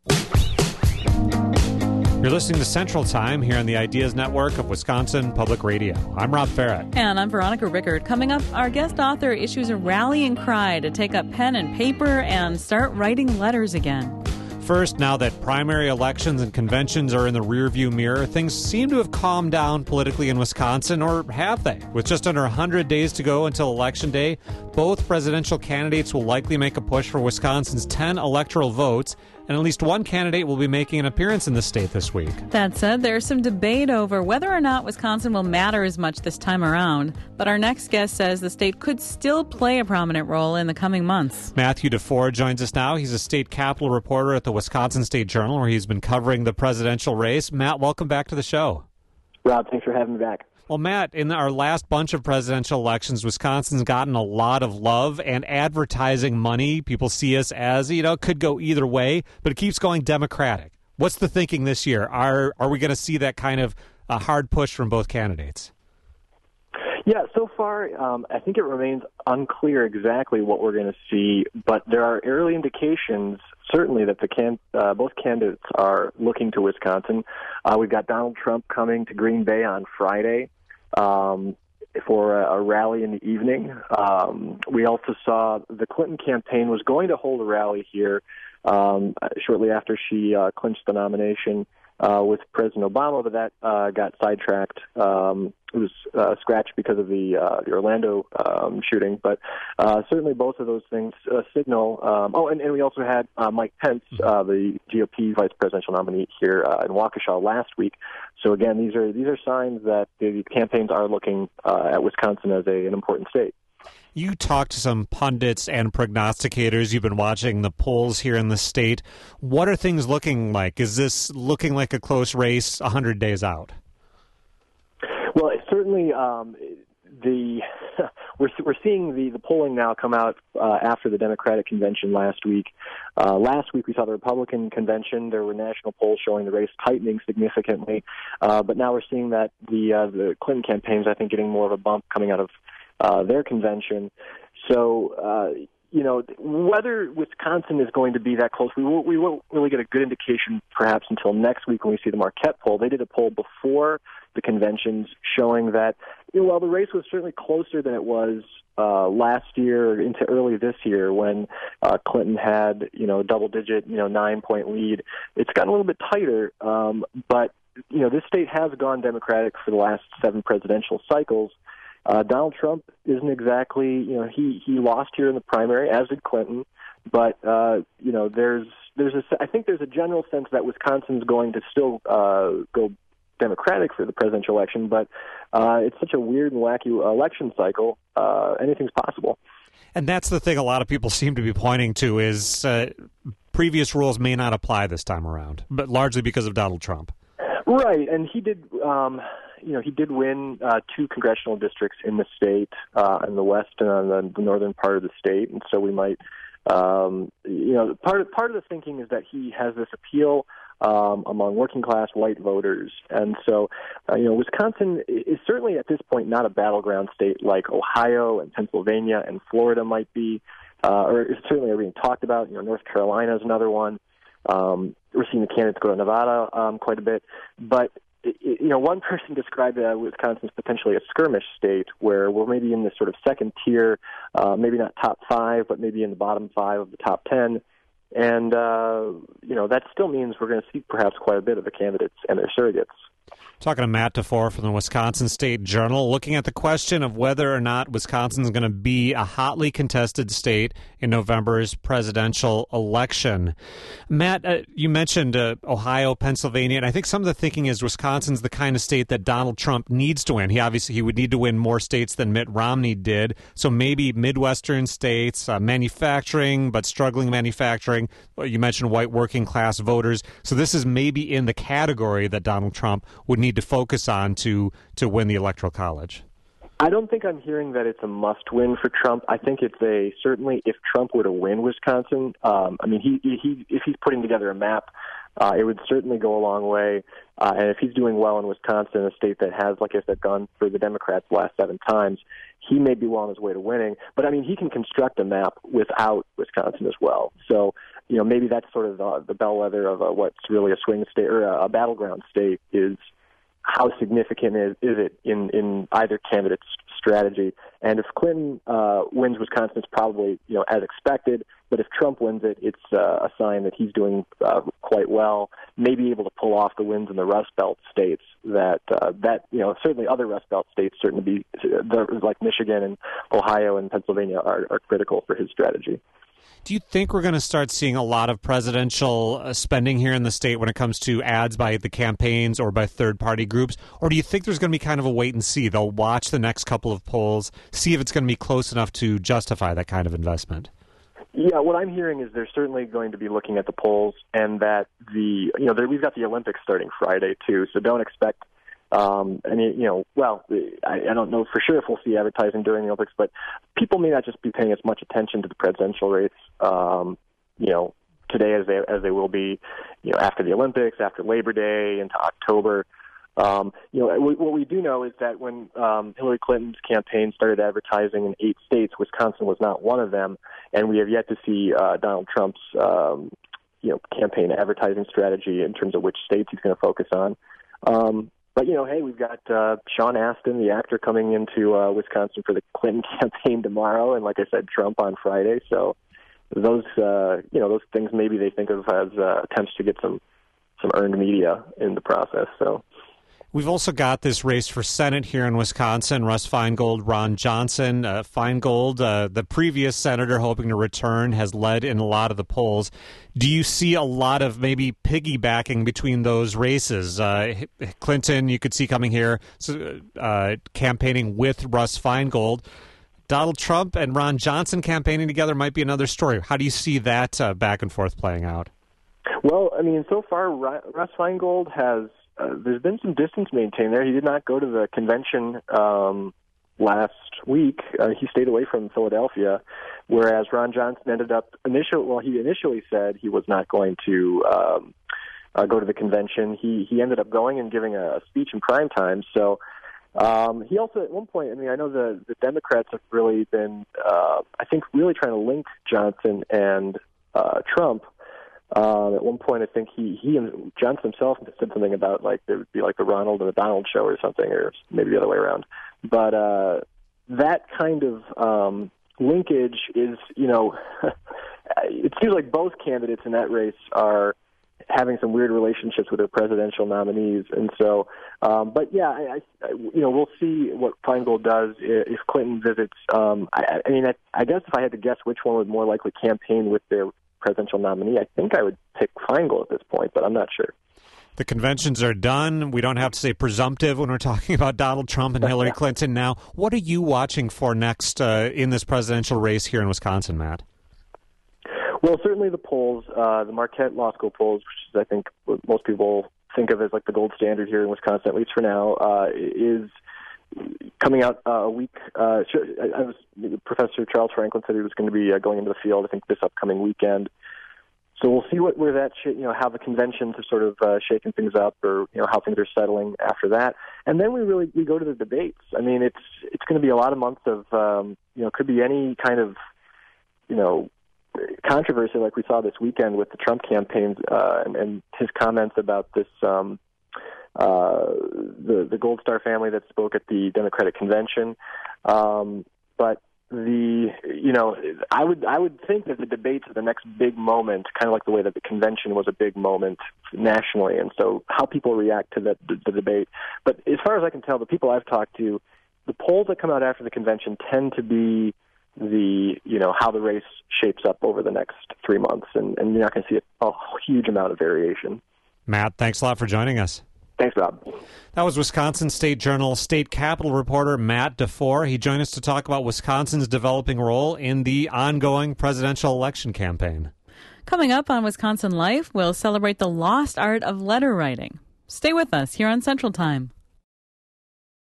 You're listening to Central Time here on the Ideas Network of Wisconsin Public Radio. I'm Rob Farrett. And I'm Veronica Rickard. Coming up, our guest author issues a rallying cry to take up pen and paper and start writing letters again. First, now that primary elections and conventions are in the rearview mirror, things seem to have calmed down politically in Wisconsin, or have they? With just under 100 days to go until Election Day, both presidential candidates will likely make a push for Wisconsin's 10 electoral votes, and at least one candidate will be making an appearance in the state this week. That said, there's some debate over whether or not Wisconsin will matter as much this time around. But our next guest says the state could still play a prominent role in the coming months. Matthew DeFore joins us now. He's a state capitol reporter at the Wisconsin State Journal, where he's been covering the presidential race. Matt, welcome back to the show. Rob, thanks for having me back. Well, Matt, in our last bunch of presidential elections, Wisconsin's gotten a lot of love and advertising money. People see us as, could go either way, but it keeps going Democratic. What's the thinking this year? Are we going to see that kind of a hard push from both candidates? Yeah, so far, I think it remains unclear exactly what we're going to see, but there are early indications, certainly, that both candidates are looking to Wisconsin. We've got Donald Trump coming to Green Bay on Friday for a rally in the evening. We also saw the Clinton campaign was going to hold a rally here shortly after she clinched the nomination with President Obama, but that got sidetracked. It was scratched because of the Orlando shooting. But certainly both of those things signal. And we also had Mike Pence, the GOP vice presidential nominee here in Waukesha last week. So again, these are signs that the campaigns are looking at Wisconsin as an important state. You talked to some pundits and prognosticators. You've been watching the polls here in the state. What are things looking like? Is this looking like a close race 100 days out? Well, certainly we're seeing the polling now come out after the Democratic convention last week. Last week we saw the Republican convention. There were national polls showing the race tightening significantly. But now we're seeing that the Clinton campaigns, I think, getting more of a bump coming out of their convention. So, whether Wisconsin is going to be that close, we won't really get a good indication perhaps until next week when we see the Marquette poll. They did a poll before the conventions showing that, while the race was certainly closer than it was last year into early this year when Clinton had, double-digit, 9-point lead, it's gotten a little bit tighter. But, this state has gone Democratic for the last 7 presidential cycles. Donald Trump isn't exactly, he lost here in the primary, as did Clinton, but I think there's a general sense that Wisconsin's going to still go Democratic for the presidential election, but it's such a weird and wacky election cycle. Anything's possible. And that's the thing a lot of people seem to be pointing to is previous rules may not apply this time around, but largely because of Donald Trump. Right, and he did. He did win 2 congressional districts in the state, in the west and on the northern part of the state, and so we might, part of the thinking is that he has this appeal among working class white voters, and so Wisconsin is certainly at this point not a battleground state like Ohio and Pennsylvania and Florida might be, or certainly are being talked about. North Carolina is another one. We're seeing the candidates go to Nevada quite a bit, but one person described Wisconsin as potentially a skirmish state where we're maybe in this sort of second tier, maybe not top 5, but maybe in the bottom 5 of the top 10. And, that still means we're going to see perhaps quite a bit of the candidates and their surrogates. Talking to Matt DeFore from the Wisconsin State Journal, looking at the question of whether or not Wisconsin is going to be a hotly contested state in November's presidential election. Matt, you mentioned Ohio, Pennsylvania, and I think some of the thinking is Wisconsin's the kind of state that Donald Trump needs to win. He would need to win more states than Mitt Romney did. So maybe Midwestern states, manufacturing, but struggling manufacturing. You mentioned white working class voters. So this is maybe in the category that Donald Trump would need to focus on to win the Electoral College. I don't think I'm hearing that it's a must-win for Trump. I think it's certainly if Trump were to win Wisconsin, if he's putting together a map, it would certainly go a long way. And if he's doing well in Wisconsin, a state that has, like I said, gone for the Democrats the last 7 times, he may be well on his way to winning. But, he can construct a map without Wisconsin as well. So, maybe that's sort of the bellwether of what's really a swing state or a battleground state is how significant is it in either candidate's strategy. And if Clinton wins Wisconsin, it's probably, as expected. But if Trump wins it, it's a sign that he's doing quite well, maybe able to pull off the wins in the Rust Belt states that certainly other Rust Belt states, certainly like Michigan and Ohio and Pennsylvania are critical for his strategy. Do you think we're going to start seeing a lot of presidential spending here in the state when it comes to ads by the campaigns or by third-party groups? Or do you think there's going to be kind of a wait and see? They'll watch the next couple of polls, see if it's going to be close enough to justify that kind of investment? Yeah, what I'm hearing is they're certainly going to be looking at the polls, and that we've got the Olympics starting Friday, too, so don't expect I don't know for sure if we'll see advertising during the Olympics, but people may not just be paying as much attention to the presidential race, today as they will be, after the Olympics, after Labor Day, into October. What we do know is that when Hillary Clinton's campaign started advertising in 8 states, Wisconsin was not one of them, and we have yet to see Donald Trump's campaign advertising strategy in terms of which states he's going to focus on. But, hey, we've got Sean Astin, the actor, coming into Wisconsin for the Clinton campaign tomorrow, and like I said, Trump on Friday. So those things maybe they think of as attempts to get some earned media in the process. So we've also got this race for Senate here in Wisconsin. Russ Feingold, Ron Johnson. Feingold, the previous senator hoping to return, has led in a lot of the polls. Do you see a lot of maybe piggybacking between those races? Clinton, you could see coming here, campaigning with Russ Feingold. Donald Trump and Ron Johnson campaigning together might be another story. How do you see that back and forth playing out? Well, so far, Russ Feingold has there's been some distance maintained there. He did not go to the convention last week. He stayed away from Philadelphia, whereas Ron Johnson he initially said he was not going to go to the convention. He ended up going and giving a speech in prime time. So he also, at one point, I know the Democrats have really been, really trying to link Johnson and Trump. At one point, I think he and Johnson himself said something about there would be the Ronald and the Donald show or something, or maybe the other way around. But that kind of linkage is, it seems like both candidates in that race are having some weird relationships with their presidential nominees, and so. We'll see what Feingold does if Clinton visits. I guess if I had to guess which one would more likely campaign with their presidential nominee, I think I would pick Feingold at this point, but I'm not sure. The conventions are done. We don't have to say presumptive when we're talking about Donald Trump and Hillary Clinton now. What are you watching for next in this presidential race here in Wisconsin, Matt? Well, certainly the polls, the Marquette Law School polls, which is, I think, what most people think of as the gold standard here in Wisconsin, at least for now, is coming out a week. Professor Charles Franklin said he was going to be going into the field, I think, this upcoming weekend. So we'll see where that how the conventions are sort of shaking things up, or how things are settling after that, and then we go to the debates. It's going to be a lot of months of could be any kind of controversy like we saw this weekend with the Trump campaigns and his comments about this. The Gold Star family that spoke at the Democratic convention, but I would think that the debates are the next big moment, kind of like the way that the convention was a big moment nationally, and so how people react to the debate. But as far as I can tell, the people I've talked to, the polls that come out after the convention tend to be how the race shapes up over the next 3 months, and you're not going to see a huge amount of variation. Matt, thanks a lot for joining us. Thanks, Rob. That was Wisconsin State Journal State Capitol reporter Matt DeFore. He joined us to talk about Wisconsin's developing role in the ongoing presidential election campaign. Coming up on Wisconsin Life, we'll celebrate the lost art of letter writing. Stay with us here on Central Time.